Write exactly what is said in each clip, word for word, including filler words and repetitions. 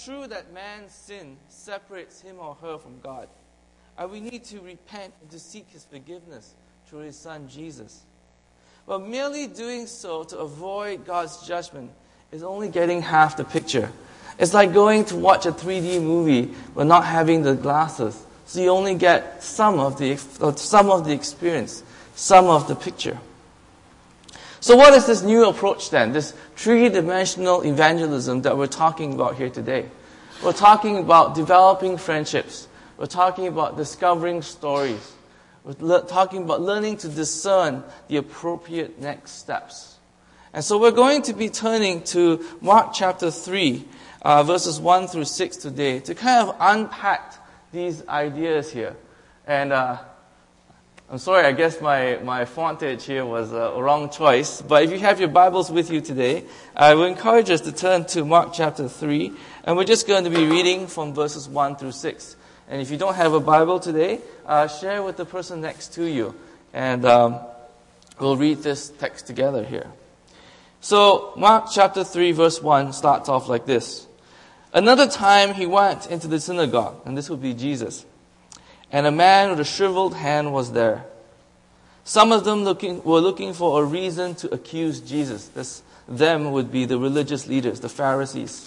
true that man's sin separates him or her from God, and we need to repent and to seek His forgiveness through His Son, Jesus. But merely doing so to avoid God's judgment is only getting half the picture. It's like going to watch a three D movie but not having the glasses. So you only get some of the some of the experience, some of the picture. So what is this new approach then? This three-dimensional evangelism that we're talking about here today. We're talking about developing friendships. We're talking about discovering stories. We're le- talking about learning to discern the appropriate next steps. And so we're going to be turning to Mark chapter three, uh, verses one through six today to kind of unpack these ideas here. And uh, I'm sorry, I guess my, my fontage here was a wrong choice. But if you have your Bibles with you today, I will encourage us to turn to Mark chapter three. And we're just going to be reading from verses one through six. And if you don't have a Bible today, uh, share with the person next to you. And um, we'll read this text together here. So, Mark chapter three, verse one starts off like this. Another time he went into the synagogue, and this would be Jesus. And a man with a shriveled hand was there. Some of them looking, were looking for a reason to accuse Jesus. This, them would be the religious leaders, the Pharisees.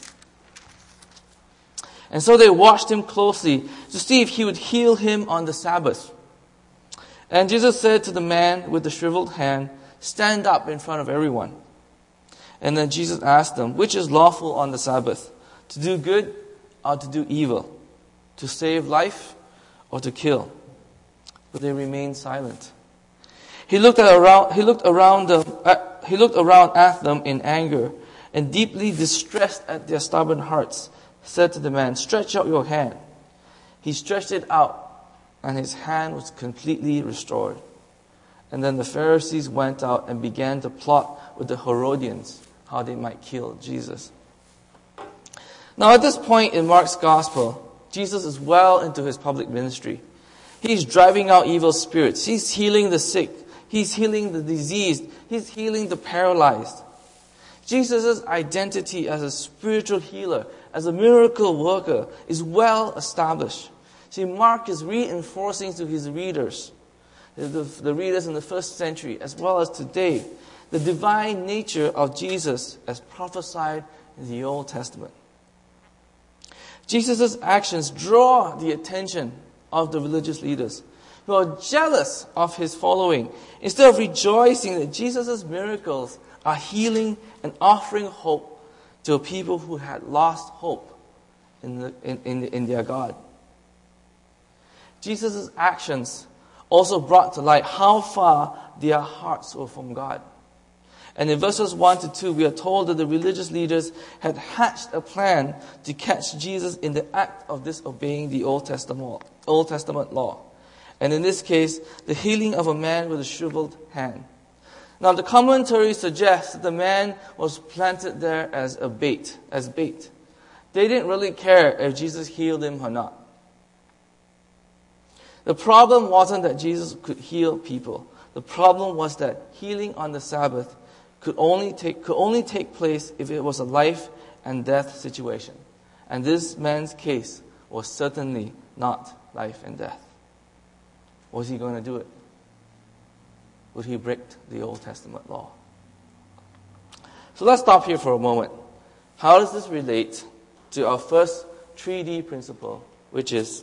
And so they watched him closely to see if he would heal him on the Sabbath. And Jesus said to the man with the shriveled hand, "Stand up in front of everyone." And then Jesus asked them, "Which is lawful on the Sabbath? To do good or to do evil? To save life or to kill?" But they remained silent. He looked at around. He looked around them. Uh, he looked around at them in anger, and deeply distressed at their stubborn hearts, said to the man, "Stretch out your hand." He stretched it out, and his hand was completely restored. And then the Pharisees went out and began to plot with the Herodians how they might kill Jesus. Now at this point in Mark's Gospel, Jesus is well into his public ministry. He's driving out evil spirits. He's healing the sick. He's healing the diseased. He's healing the paralyzed. Jesus' identity as a spiritual healer, as a miracle worker, is well established. See, Mark is reinforcing to his readers, the, the readers in the first century, as well as today, the divine nature of Jesus as prophesied in the Old Testament. Jesus' actions draw the attention of the religious leaders, who are jealous of his following, instead of rejoicing that Jesus' miracles are healing and offering hope to a people who had lost hope in, the, in, in, in their God. Jesus' actions also brought to light how far their hearts were from God. And in verses one to two, we are told that the religious leaders had hatched a plan to catch Jesus in the act of disobeying the Old Testament, Old Testament law. And in this case, the healing of a man with a shriveled hand. Now the commentary suggests that the man was planted there as a bait, as bait. They didn't really care if Jesus healed him or not. The problem wasn't that Jesus could heal people. The problem was that healing on the Sabbath could only take could only take place if it was a life and death situation. And this man's case was certainly not life and death. Was he going to do it? Would he break the Old Testament law? So let's stop here for a moment. How does this relate to our first three D principle, which is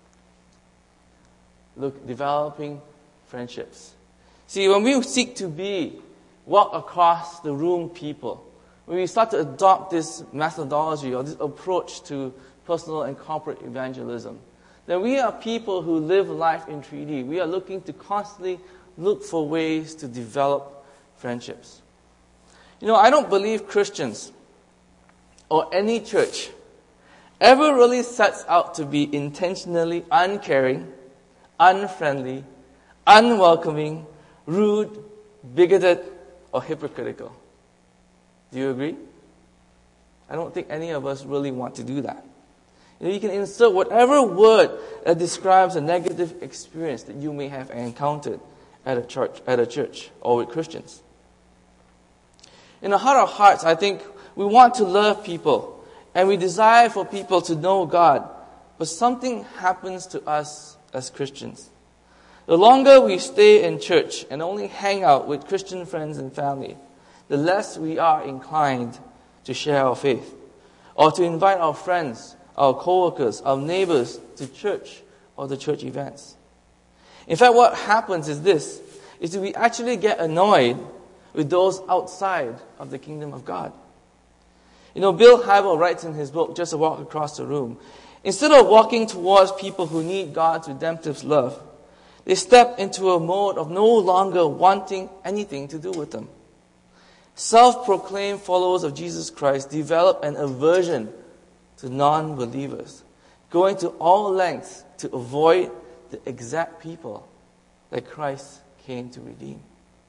look, developing friendships? See, when we seek to be walk across the room people, when we start to adopt this methodology or this approach to personal and corporate evangelism, then we are people who live life in three D. We are looking to constantly look for ways to develop friendships. You know, I don't believe Christians or any church ever really sets out to be intentionally uncaring, unfriendly, unwelcoming, rude, bigoted, or hypocritical. Do you agree? I don't think any of us really want to do that. You know, you can insert whatever word that describes a negative experience that you may have encountered at a church, at a church, or with Christians. In the heart of hearts, I think we want to love people and we desire for people to know God, but something happens to us as Christians. The longer we stay in church and only hang out with Christian friends and family, the less we are inclined to share our faith, or to invite our friends, our co-workers, our neighbors to church or to church events. In fact, what happens is this, is that we actually get annoyed with those outside of the kingdom of God. You know, Bill Hybel writes in his book, Just a Walk Across the Room, instead of walking towards people who need God's redemptive love, they step into a mode of no longer wanting anything to do with them. Self-proclaimed followers of Jesus Christ develop an aversion to non-believers, going to all lengths to avoid the exact people that Christ came to redeem.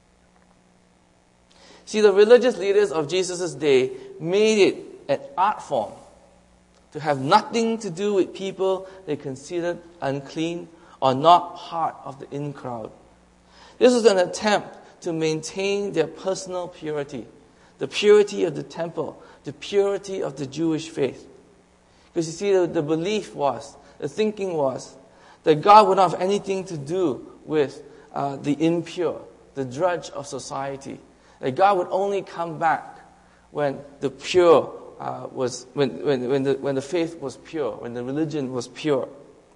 See, the religious leaders of Jesus' day made it an art form to have nothing to do with people they considered unclean or not part of the in crowd. This was an attempt to maintain their personal purity, the purity of the temple, the purity of the Jewish faith. Because you see, the, the belief was, the thinking was, that God would not have anything to do with uh, the impure, the drudge of society. That God would only come back when the pure uh, was, when when when the when the faith was pure, when the religion was pure.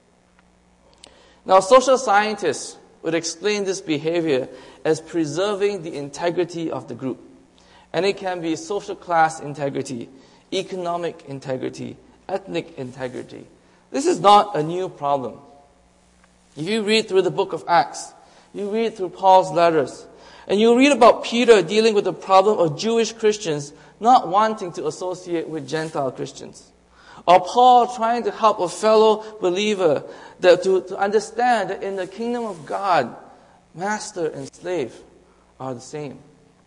Now, social scientists would explain this behavior as preserving the integrity of the group, and it can be social class integrity, economic integrity, ethnic integrity. This is not a new problem. If you read through the book of Acts, you read through Paul's letters, and you read about Peter dealing with the problem of Jewish Christians not wanting to associate with Gentile Christians. Or Paul trying to help a fellow believer that to, to understand that in the kingdom of God, master and slave are the same.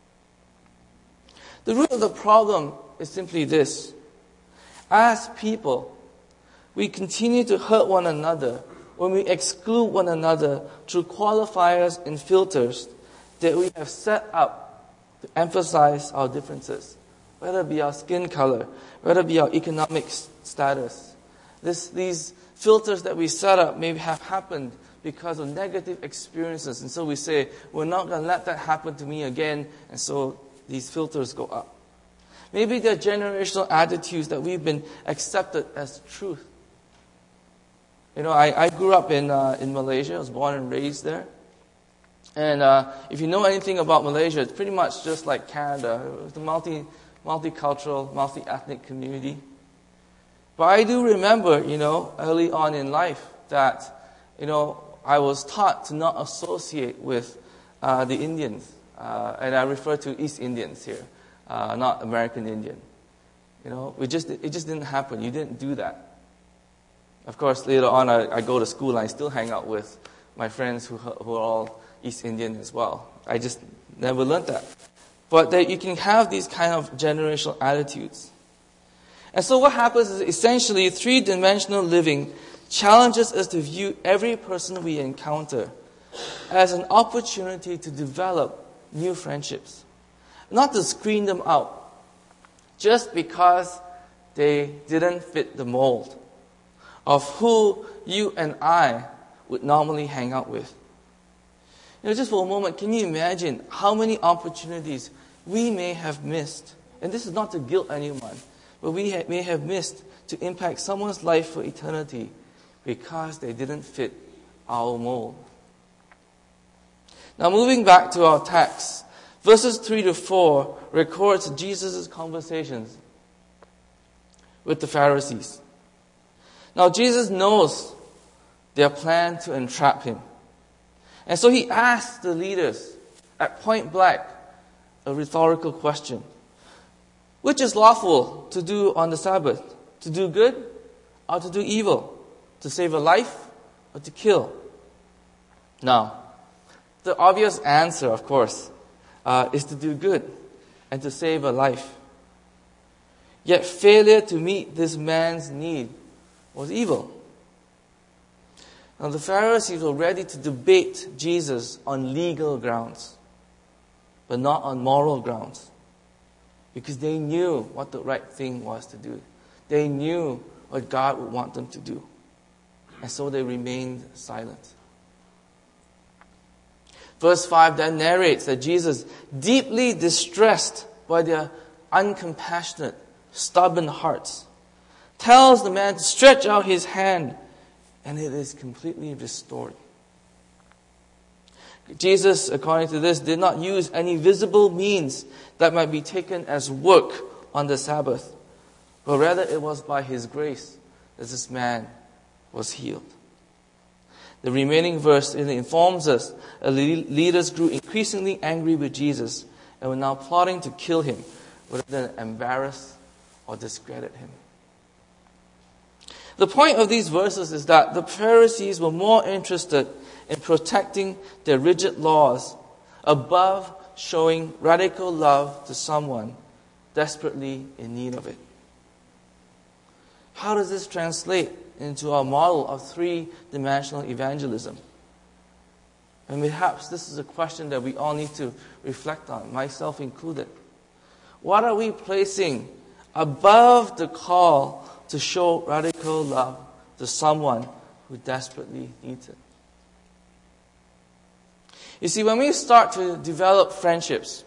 The root of the problem is simply this. As people, we continue to hurt one another when we exclude one another through qualifiers and filters that we have set up to emphasize our differences, whether it be our skin color, whether it be our economic status. This, these filters that we set up may have happened because of negative experiences, and so we say, we're not going to let that happen to me again, and so these filters go up. Maybe they're generational attitudes that we've been accepted as truth. You know, I, I grew up in uh, in Malaysia. I was born and raised there. And uh, if you know anything about Malaysia, it's pretty much just like Canada. It's a multi, multicultural, multi-ethnic community. But I do remember, you know, early on in life that, you know, I was taught to not associate with uh, the Indians. Uh, and I refer to East Indians here, uh, not American Indian. You know, we just it just didn't happen. You didn't do that. Of course, later on, I, I go to school and I still hang out with my friends who, who are all East Indian as well. I just never learned that. But that you can have these kind of generational attitudes. And so what happens is essentially three-dimensional living challenges us to view every person we encounter as an opportunity to develop new friendships. Not to screen them out just because they didn't fit the mold of who you and I would normally hang out with. You know, just for a moment, can you imagine how many opportunities we may have missed? And this is not to guilt anyone, but we ha- may have missed to impact someone's life for eternity because they didn't fit our mold. Now, moving back to our text, verses three to four records Jesus' conversations with the Pharisees. Now, Jesus knows their plan to entrap him. And so he asks the leaders at point blank a rhetorical question. Which is lawful to do on the Sabbath? To do good or to do evil? To save a life or to kill? Now, the obvious answer, of course, uh, is to do good and to save a life. Yet failure to meet this man's need was evil. Now the Pharisees were ready to debate Jesus on legal grounds, but not on moral grounds, because they knew what the right thing was to do. They knew what God would want them to do. And so they remained silent. Verse five then narrates that Jesus, deeply distressed by their uncompassionate, stubborn hearts, tells the man to stretch out his hand, and it is completely restored. Jesus, according to this, did not use any visible means that might be taken as work on the Sabbath, but rather it was by His grace that this man was healed. The remaining verse informs us that leaders grew increasingly angry with Jesus and were now plotting to kill Him rather than embarrass or discredit Him. The point of these verses is that the Pharisees were more interested in protecting their rigid laws above showing radical love to someone desperately in need of it. How does this translate into our model of three-dimensional evangelism? And perhaps this is a question that we all need to reflect on, myself included. What are we placing above the call to show radical love to someone who desperately needs it? You see, when we start to develop friendships,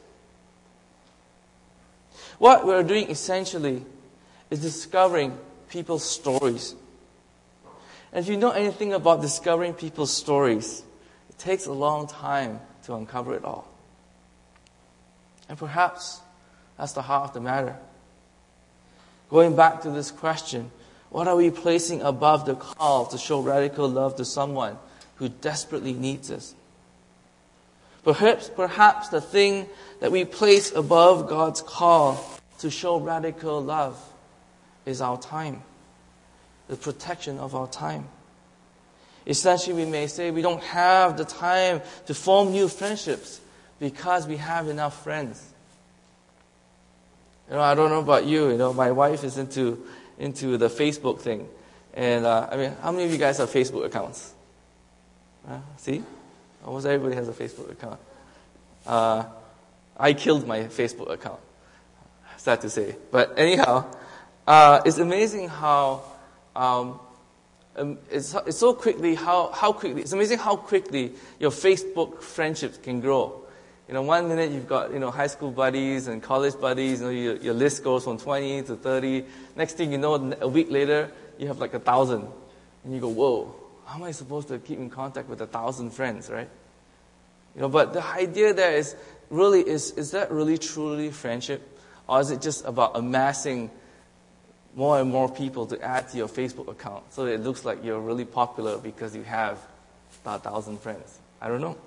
what we're doing essentially is discovering people's stories. And if you know anything about discovering people's stories, it takes a long time to uncover it all. And perhaps that's the heart of the matter. Going back to this question, what are we placing above the call to show radical love to someone who desperately needs us? Perhaps, perhaps the thing that we place above God's call to show radical love is our time, the protection of our time. Essentially, we may say we don't have the time to form new friendships because we have enough friends. You know, I don't know about you. You know, my wife is into into the Facebook thing, and uh, I mean, how many of you guys have Facebook accounts? Uh, see, almost everybody has a Facebook account. Uh, I killed my Facebook account. Sad to say, but anyhow, uh, it's amazing how. Um, Um, it's, it's so quickly how, how quickly, it's amazing how quickly your Facebook friendships can grow. You know, one minute you've got, you know, high school buddies and college buddies, you know, your, your list goes from twenty to thirty. Next thing you know, a week later, you have like a thousand. And you go, whoa, how am I supposed to keep in contact with a thousand friends, right? You know, but the idea there is really, is, is that really truly friendship? Or is it just about amassing more and more people to add to your Facebook account so that it looks like you're really popular because you have about a thousand friends? I don't know.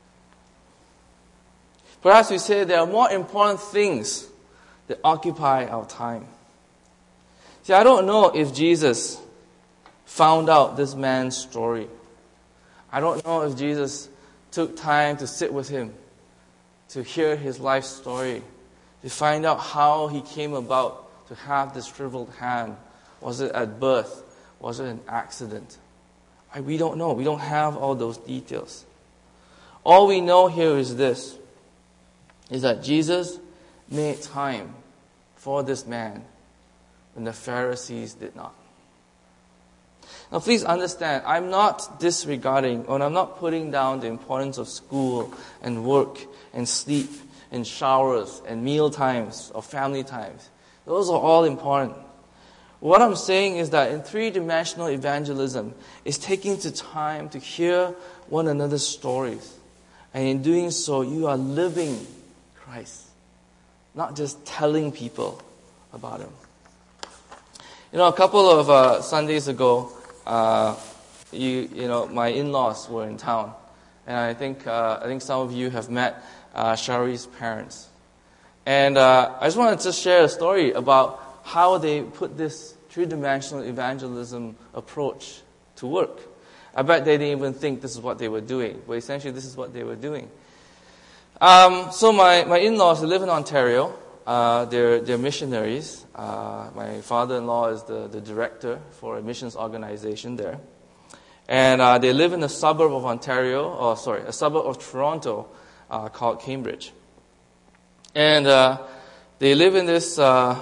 Perhaps we say there are more important things that occupy our time. See, I don't know if Jesus found out this man's story. I don't know if Jesus took time to sit with him, to hear his life story, to find out how he came about to have this shriveled hand. Was it at birth? Was it an accident? I, we don't know. We don't have all those details. All we know here is this, is that Jesus made time for this man when the Pharisees did not. Now please understand, I'm not disregarding, or I'm not putting down the importance of school and work and sleep and showers and meal times or family times. Those are all important. What I'm saying is that in three-dimensional evangelism, it's taking the time to hear one another's stories. And in doing so, you are living Christ, not just telling people about Him. You know, a couple of uh, Sundays ago, uh, you you know, my in-laws were in town, and I think uh, I think some of you have met uh, Shari's parents. And uh, I just wanted to share a story about how they put this three-dimensional evangelism approach to work. I bet they didn't even think this is what they were doing, but essentially this is what they were doing. Um, so my, my in-laws, they live in Ontario. Uh, they're, they're missionaries. Uh, my father-in-law is the, the director for a missions organization there. And uh, they live in a suburb of Ontario, or sorry, a suburb of Toronto uh, called Cambridge. And uh, they live in this uh,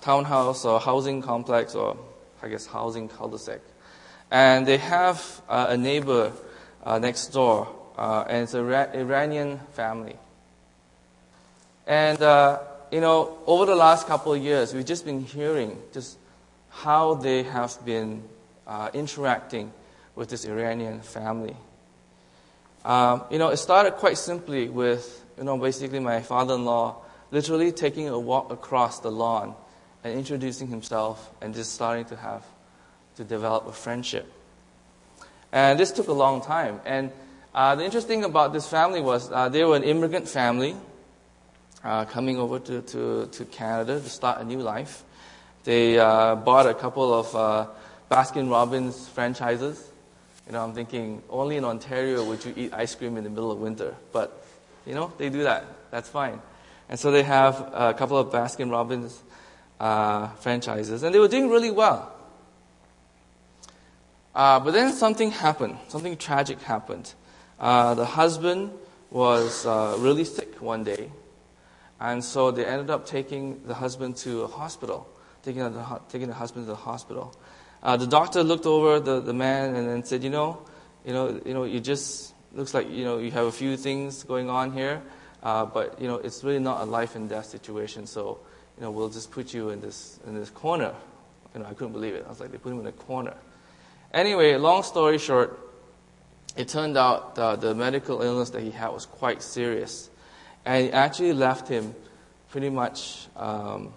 townhouse or housing complex, or I guess housing cul-de-sac. And they have uh, a neighbor uh, next door, uh, and it's an Ira- Iranian family. And, uh, you know, over the last couple of years, we've just been hearing just how they have been uh, interacting with this Iranian family. Um, you know, it started quite simply with, you know, basically my father-in-law literally taking a walk across the lawn and introducing himself and just starting to have, to develop a friendship. And this took a long time. And uh, the interesting about this family was uh, they were an immigrant family uh, coming over to, to, to Canada to start a new life. They uh, bought a couple of uh, Baskin-Robbins franchises. You know, I'm thinking, only in Ontario would you eat ice cream in the middle of winter. But, you know, they do that. That's fine. And so they have a couple of Baskin-Robbins uh, franchises. And they were doing really well. Uh, but then something happened. Something tragic happened. Uh, the husband was uh, really sick one day. And so they ended up taking the husband to a hospital. Taking the, taking the husband to the hospital. Uh, the doctor looked over the, the man and then said, you know, you know, you know, you just, looks like, you know, you have a few things going on here, uh, but, you know, it's really not a life and death situation, so, you know, we'll just put you in this, in this corner. You know, I couldn't believe it. I was like, they put him in a corner. Anyway, long story short, it turned out uh, the medical illness that he had was quite serious. And it actually left him pretty much, um,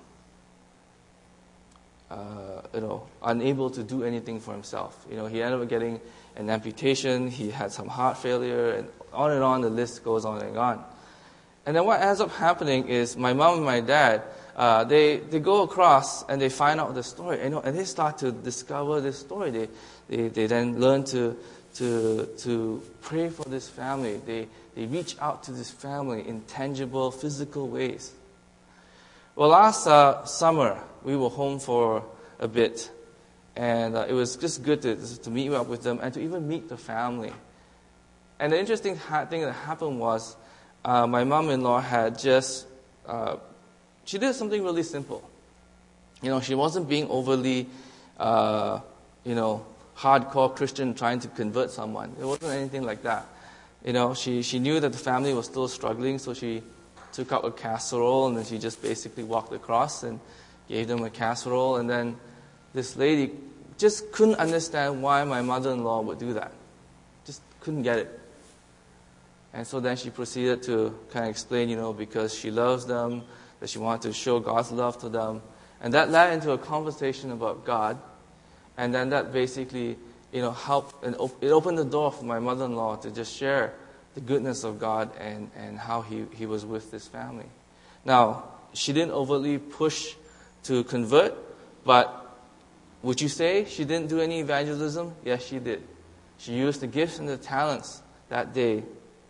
Uh, you know, unable to do anything for himself. You know, he ended up getting an amputation, he had some heart failure, and on and on the list goes on and on. And then what ends up happening is my mom and my dad, uh, they, they go across and they find out the story, you know, and they start to discover this story. They, they, they then learn to, to, to pray for this family. They, they reach out to this family in tangible, physical ways. Well, last uh, summer, we were home for a bit, and uh, it was just good to, to meet up with them and to even meet the family. And the interesting ha- thing that happened was uh, my mom-in-law had just, uh, she did something really simple. You know, she wasn't being overly, uh, you know, hardcore Christian trying to convert someone. It wasn't anything like that. You know, she, she knew that the family was still struggling, so she took out a casserole, and then she just basically walked across and gave them a casserole. And then this lady just couldn't understand why my mother-in-law would do that. Just couldn't get it. And so then she proceeded to kind of explain, you know, because she loves them, that she wanted to show God's love to them. And that led into a conversation about God. And then that basically, you know, helped, and op- it opened the door for my mother-in-law to just share the goodness of God and, and how he, he was with this family. Now, she didn't overtly push to convert, but would you say she didn't do any evangelism? Yes, she did. She used the gifts and the talents that day,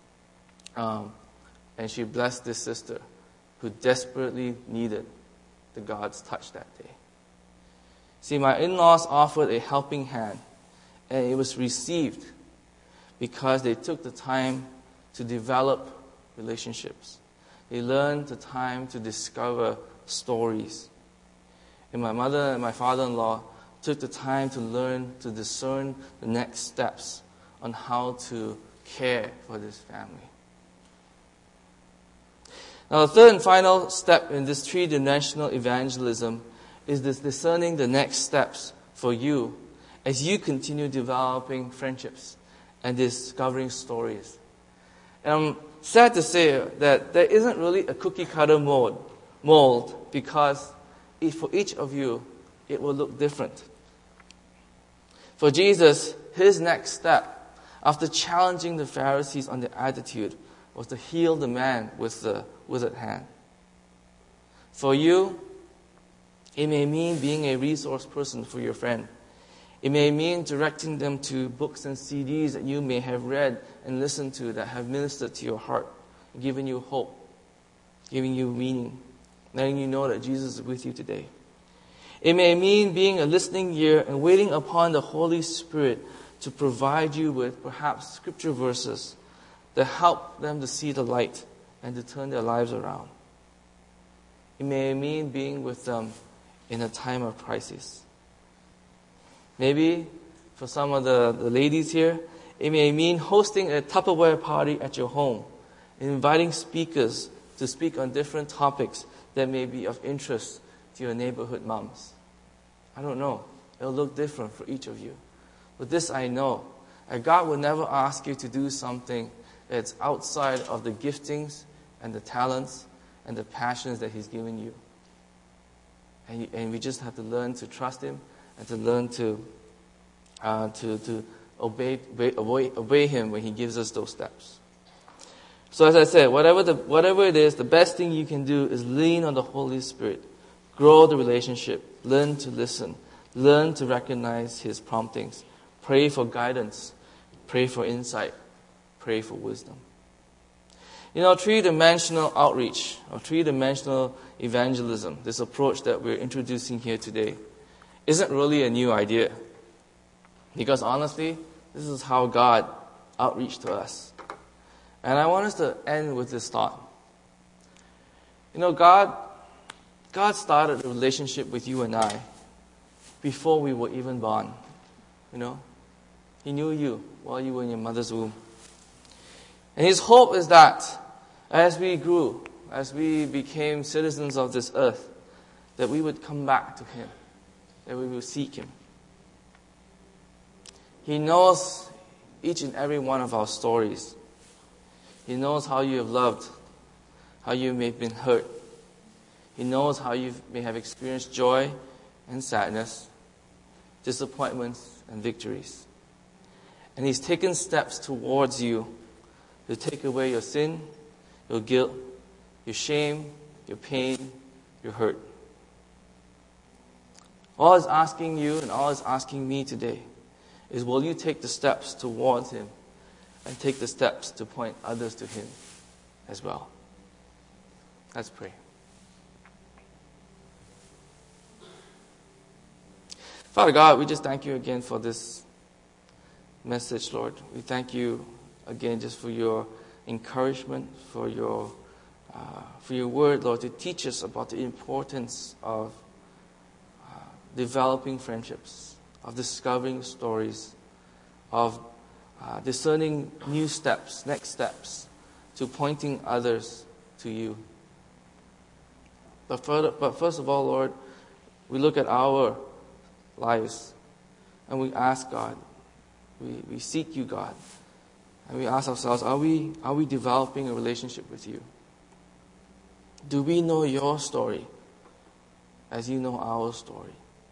um, and she blessed this sister who desperately needed the God's touch that day. See, my in-laws offered a helping hand, and it was received because they took the time to develop relationships. They learned the time to discover stories. And my mother and my father-in-law took the time to learn to discern the next steps on how to care for this family. Now, the third and final step in this three-dimensional evangelism is this discerning the next steps for you as you continue developing friendships and discovering stories. And I'm sad to say that there isn't really a cookie-cutter mold, mold because if for each of you, it will look different. For Jesus, his next step, after challenging the Pharisees on their attitude, was to heal the man with the withered hand. For you, it may mean being a resource person for your friend. It may mean directing them to books and C Ds that you may have read and listened to that have ministered to your heart, given you hope, giving you meaning, letting you know that Jesus is with you today. It may mean being a listening ear and waiting upon the Holy Spirit to provide you with perhaps scripture verses that help them to see the light and to turn their lives around. It may mean being with them in a time of crisis. Maybe for some of the, the ladies here, it may mean hosting a Tupperware party at your home, inviting speakers to speak on different topics that may be of interest to your neighborhood moms. I don't know. It'll look different for each of you. But this I know, that God will never ask you to do something that's outside of the giftings and the talents and the passions that He's given you. And, you, and we just have to learn to trust Him and to learn to uh, to, to obey, obey, obey Him when He gives us those steps. So as I said, whatever the whatever it is, the best thing you can do is lean on the Holy Spirit. Grow the relationship. Learn to listen. Learn to recognize His promptings. Pray for guidance. Pray for insight. Pray for wisdom. You know, three-dimensional outreach or three-dimensional evangelism, this approach that we're introducing here today, isn't really a new idea. Because honestly, this is how God outreached to us. And I want us to end with this thought. You know, God, God started a relationship with you and I before we were even born. You know, He knew you while you were in your mother's womb. And His hope is that as we grew, as we became citizens of this earth, that we would come back to Him, that we will seek Him. He knows each and every one of our stories. He knows how you have loved, how you may have been hurt. He knows how you may have experienced joy and sadness, disappointments and victories. And He's taken steps towards you to take away your sin, your guilt, your shame, your pain, your hurt. All He's asking you and all He's asking me today is, will you take the steps towards Him and take the steps to point others to Him as well? Let's pray. Father God, we just thank You again for this message, Lord. We thank You again just for Your encouragement, for Your uh, for Your word, Lord, to teach us about the importance of uh, developing friendships, of discovering stories, of uh, discerning new steps, next steps, to pointing others to You. But, further, but first of all, Lord, we look at our lives and we ask God, we, we seek You, God, and we ask ourselves, are we, are we developing a relationship with You? Do we know Your story as You know our story?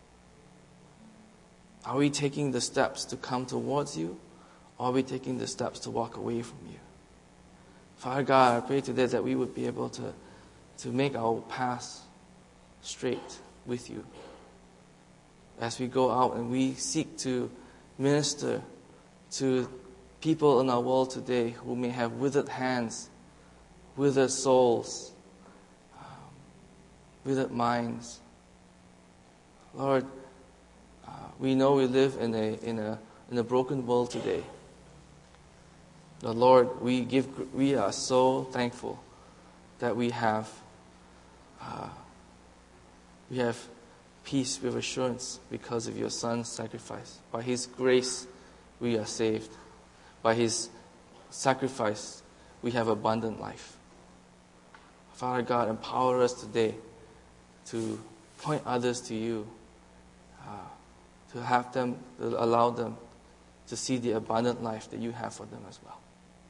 Are we taking the steps to come towards You, or are we taking the steps to walk away from You? Father God, I pray today that we would be able to, to make our paths straight with You as we go out and we seek to minister to people in our world today who may have withered hands, withered souls, um, withered minds. Lord, uh, we know we live in a in a in a broken world today. The Lord, we give we are so thankful that we have uh, we have peace, we have assurance because of Your Son's sacrifice. By His grace, we are saved. By His sacrifice, we have abundant life. Father God, empower us today to point others to You, uh, to have them, to allow them to see the abundant life that You have for them as well.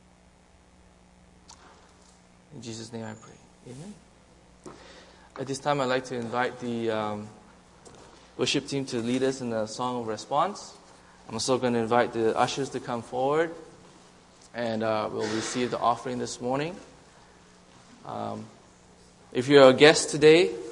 In Jesus' name I pray. Amen. At this time, I'd like to invite the um, worship team to lead us in a song of response. I'm also going to invite the ushers to come forward, and uh, we'll receive the offering this morning. Um, if you're a guest today,